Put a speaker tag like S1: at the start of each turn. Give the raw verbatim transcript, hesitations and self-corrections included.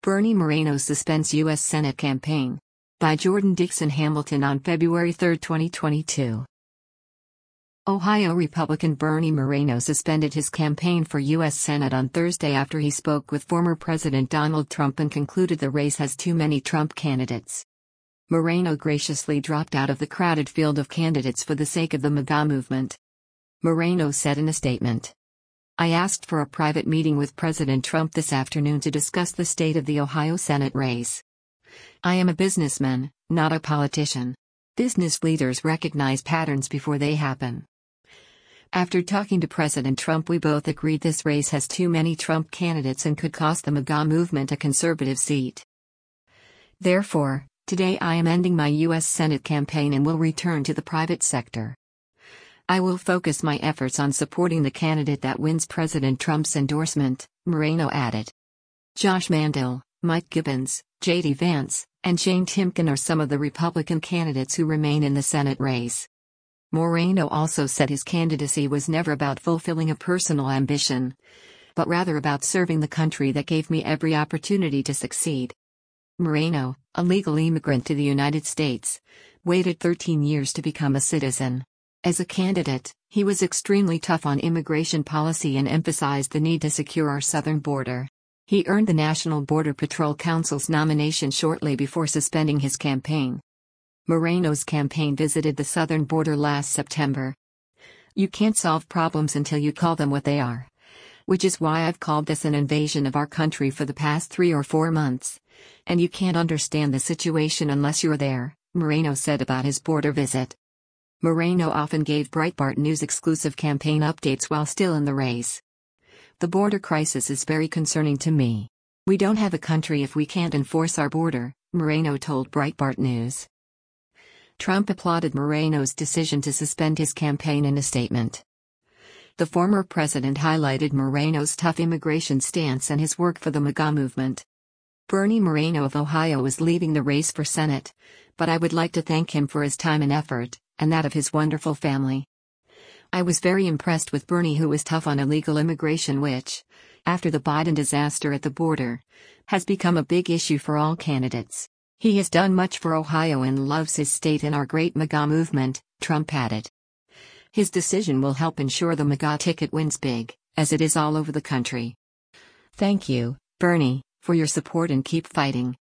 S1: Bernie Moreno suspends U S Senate campaign. By Jordan Dixon Hamilton on February third, twenty twenty-two. Ohio Republican Bernie Moreno suspended his campaign for U S Senate on Thursday after he spoke with former President Donald Trump and concluded the race has too many Trump candidates. Moreno graciously dropped out of the crowded field of candidates for the sake of the MAGA movement. Moreno said in a statement, "I asked for a private meeting with President Trump this afternoon to discuss the state of the Ohio Senate race. I am a businessman, not a politician. Business leaders recognize patterns before they happen. After talking to President Trump, we both agreed this race has too many Trump candidates and could cost the MAGA movement a conservative seat. Therefore, today I am ending my U S Senate campaign and will return to the private sector. I will focus my efforts on supporting the candidate that wins President Trump's endorsement," Moreno added. Josh Mandel, Mike Gibbons, J D Vance, and Shane Timken are some of the Republican candidates who remain in the Senate race. Moreno also said his candidacy was never about fulfilling a personal ambition, but rather about serving the country that gave me every opportunity to succeed. Moreno, a legal immigrant to the United States, waited thirteen years to become a citizen. As a candidate, he was extremely tough on immigration policy and emphasized the need to secure our southern border. He earned the National Border Patrol Council's nomination shortly before suspending his campaign. Moreno's campaign visited the southern border last September. "You can't solve problems until you call them what they are. Which is why I've called this an invasion of our country for the past three or four months. And you can't understand the situation unless you're there," Moreno said about his border visit. Moreno often gave Breitbart News exclusive campaign updates while still in the race. "The border crisis is very concerning to me. We don't have a country if we can't enforce our border," Moreno told Breitbart News. Trump applauded Moreno's decision to suspend his campaign in a statement. The former president highlighted Moreno's tough immigration stance and his work for the MAGA movement. "Bernie Moreno of Ohio is leaving the race for Senate, but I would like to thank him for his time and effort, and that of his wonderful family. I was very impressed with Bernie, who was tough on illegal immigration, which, after the Biden disaster at the border, has become a big issue for all candidates. He has done much for Ohio and loves his state and our great MAGA movement," Trump added. His decision will help ensure the MAGA ticket wins big, as it is all over the country. "Thank you, Bernie, for your support and keep fighting."